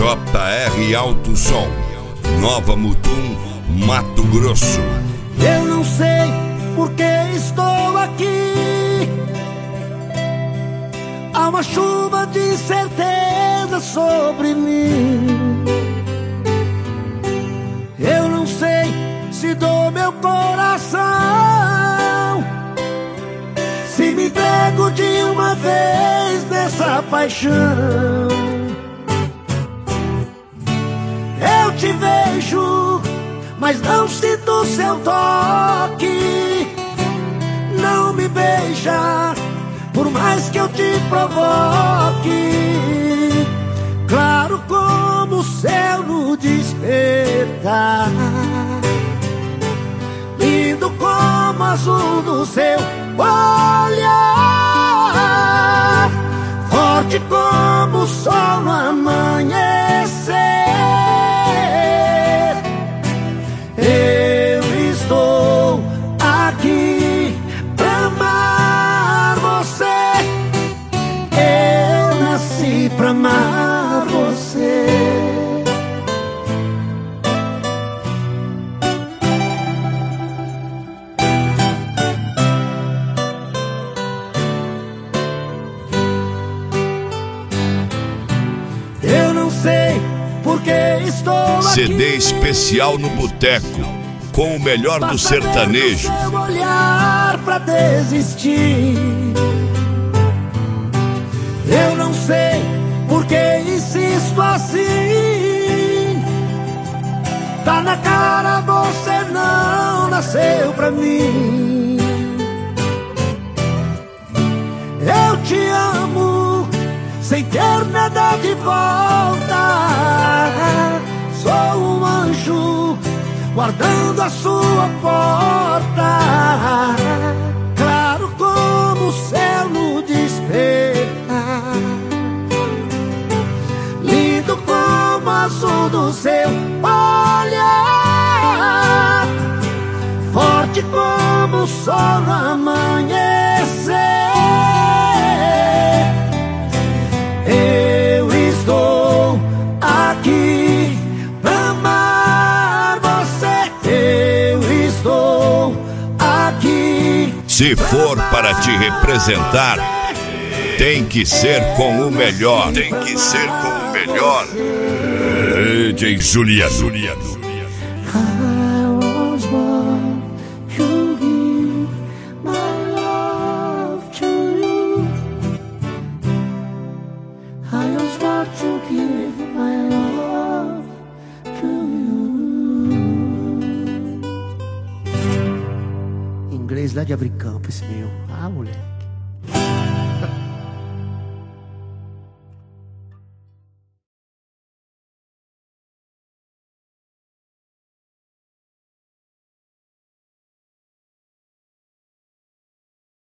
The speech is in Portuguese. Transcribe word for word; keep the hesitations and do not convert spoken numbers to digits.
J R Alto Som, Nova Mutum, Mato Grosso. Eu não sei por que estou aqui. Há uma chuva de certeza sobre mim. Eu não sei se dou meu coração, se me entrego de uma vez nessa paixão. Eu te vejo, mas não sinto seu toque. Não me beija, por mais que eu te provoque. Claro como o céu no despertar, lindo como o azul do seu olhar, forte como o sol no amanhecer. Eu estou aqui pra amar você. Eu nasci pra amar você. Eu não sei porque estou aqui. C D especial no Boteco, com o melhor do sertanejo. Basta ver no seu olhar pra desistir. Eu não sei porque insisto assim. Tá na cara, você não nasceu pra mim. Eu te amo sem ter nada de volta. Sou um anjo guardando a sua porta. Claro como o céu no despertar, lindo como o azul do seu olhar, forte como o sol no amanhecer. Eu estou aqui pra amar você. Eu estou aqui. Se for para te representar, tem que ser com o melhor. Tem que ser com o melhor. D J Juliano. Juliano. Inglês lá de Abricampo, esse meu. Ah, moleque.